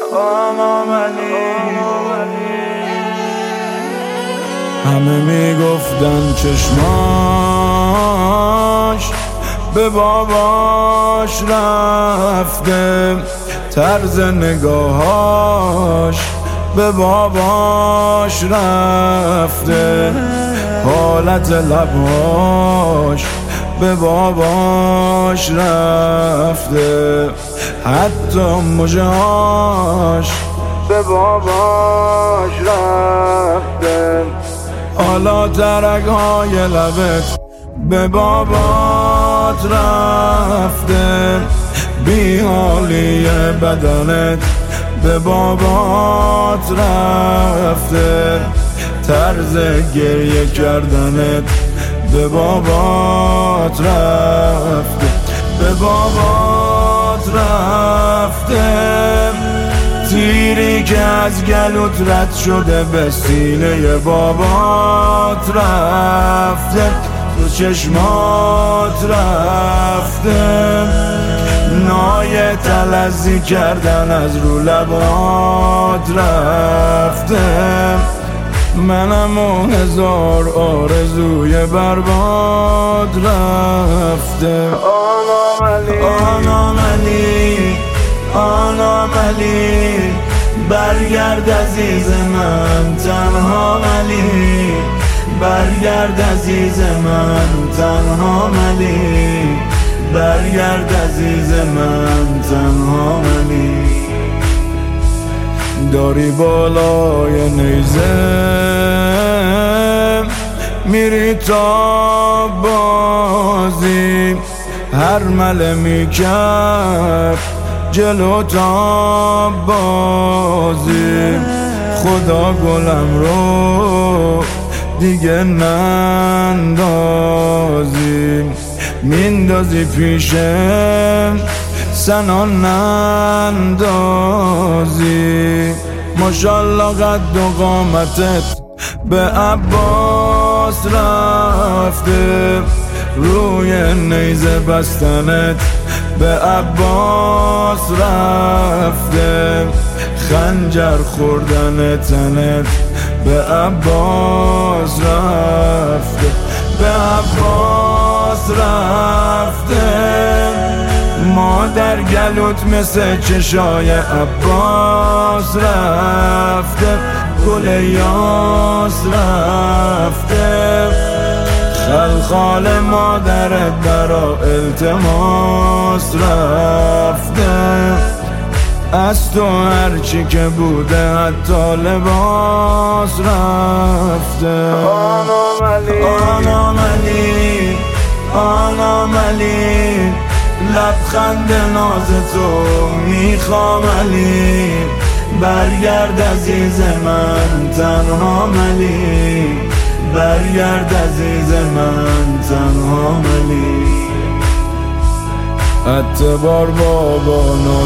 همه میگفتن چشماش به باباش رفته، طرز نگاهاش به باباش رفته، حالت لباش به باباش رفته، حتی مژه‌هاش به باباش رفته. حالا ترک‌های لبت به بابات رفته، بی‌حالی بدنت به بابات رفته، طرز گریه کردنت به بابات رفته، به بابات رفته. تیری که از گلوت رد شده به سینه بابات رفته، تو چشمات رفته، نای تلذی کردن از رو لبات رفته. منم و هزار آرزوی برباد رفته. آنام علی، آنام علی، برگرد عزیز من تنها علی، برگرد عزیز من تنها علی، برگرد عزیز من تنها علی. داری بالای نیزه میری تا بازی، هر مله میکرد جلو تا بازی، خدا گلم رو دیگه نندازی، میندازی پیشم سنا نندازی. ماشالله قد و قامتت به عباس رفته، روی نیزه بستنت به عباس رفته، خنجر خوردن تنت به عباس رفته، به عباس رفته. مادر گلوت مثل چشای عباس رفته، گل یاس رفته، خلخال مادرت برا التماس رفته، از تو هرچی که بوده حتی لباس رفته. آنام علی، آنام علی، آنام علی، لبخند ناز تو میخوام علی، برگرد عزیز من تنها علی، برگرد عزیز من تنها علی. اتبار بابا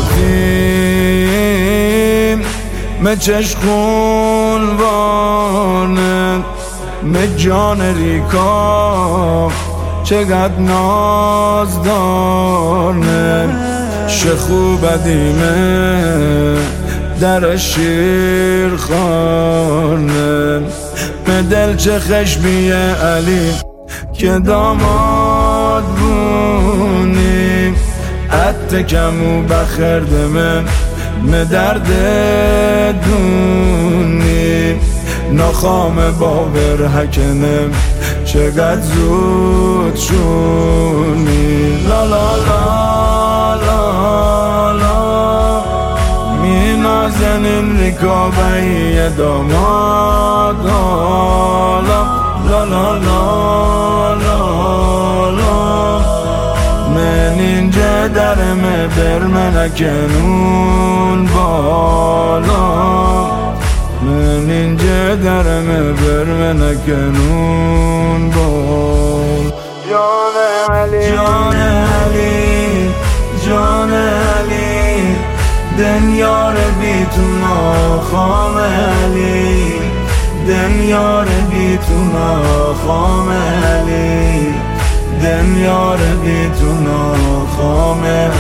نوتیم me چشخون وانه me جان ریکا چقدر ناز دارنه، شخو بدیمه در شیر خانه، به دل چه خشمیه علی که داماد بونی، حتی کمو بخردمه me درد دونی، نخام باور حکنم چقدر زود شونی. لا لا لا لا لا، می نازنین ریکابهی داماد، لا لا لا لا لا، من اینجا درمه برمنکنون بالا، من اینجا درمه برمنکنون بال. جان علی، جان علی، جان علی، دنیار بی تو ناخام علی، دنیار بی تو ناخام علی، دنیار بی تو ناخام